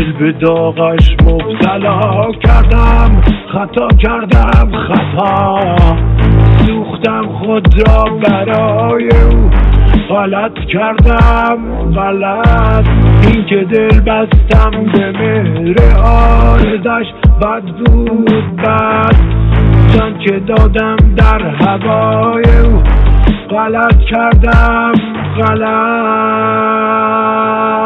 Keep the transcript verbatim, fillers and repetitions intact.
دل به داغش مبتلا کردم، خطا کردم خطا، سوختم خود را برای او، غلط کردم غلط. این که دل بستم به مهر آرزش بد بود بد، جان که دادم در هوای او، غلط کردم غلط.